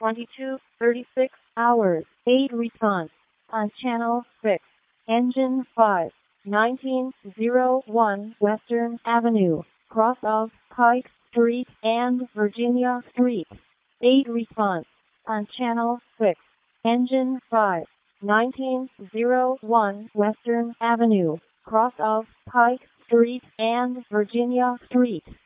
22:36 hours. Aid response on Channel 6. Engine 5. 1901 Western Avenue, cross of Pike Street and Virginia Street. Aid response on Channel 6. Engine 5. 1901 Western Avenue, cross of Pike Street and Virginia Street.